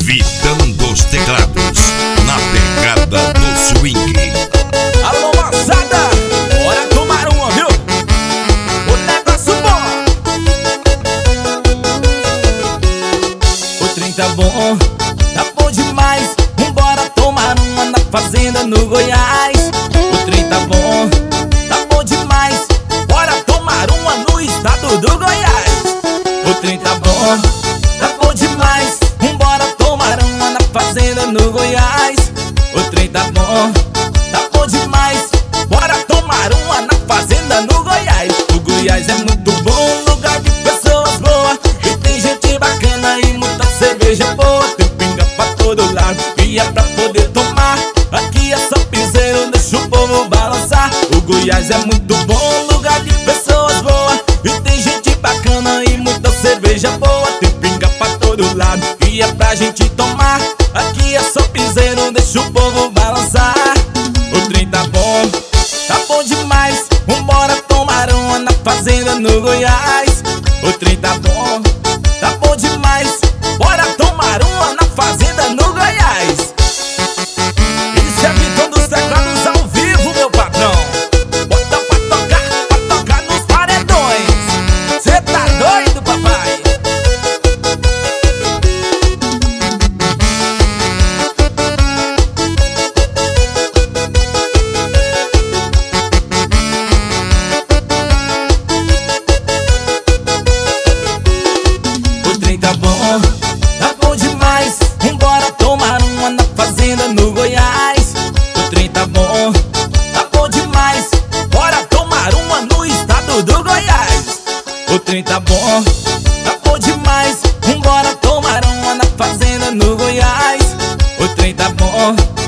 Vitão dos teclados, na pegada do swing. Alô, moçada, bora tomar uma, viu? O negócio bom. O trem tá bom demais. Vambora tomar uma na fazenda no Goiás. O trem tá bom demais. Bora tomar uma no estado do Goiás. O trem tá bom demais. Vambora tomar uma na fazenda no Goiás. O trem tá bom demais. Bora tomar uma na fazenda no Goiás. O Goiás é muito bom, lugar de pessoas boas. E tem gente bacana e muita cerveja boa. Tem pinga pra todo lado e é pra poder tomar. Aqui é só piseiro, deixa o povo balançar. O Goiás é muito bom, lugar de pessoas boas. E tem gente bacana e muita cerveja boa. Tem pinga pra todo lado e é pra gente tomar. Aqui é só piseiro, deixa o povo balançar. O trem tá bom demais. Vambora tomar uma na fazenda no Goiás. O trem tá bom demais. Bora tomar uma na fazenda no Goiás. Isso é Vitão dos teclados ao vivo, meu patrão. Bota pra tocar nos paredões. Cê tá doido, papai? O trem tá bom demais. Vambora tomar uma na fazenda no Goiás. O trem tá bom demais. Bora tomar uma no estado do Goiás. O trem tá bom demais. Vambora tomar uma na fazenda no Goiás. O trem tá bom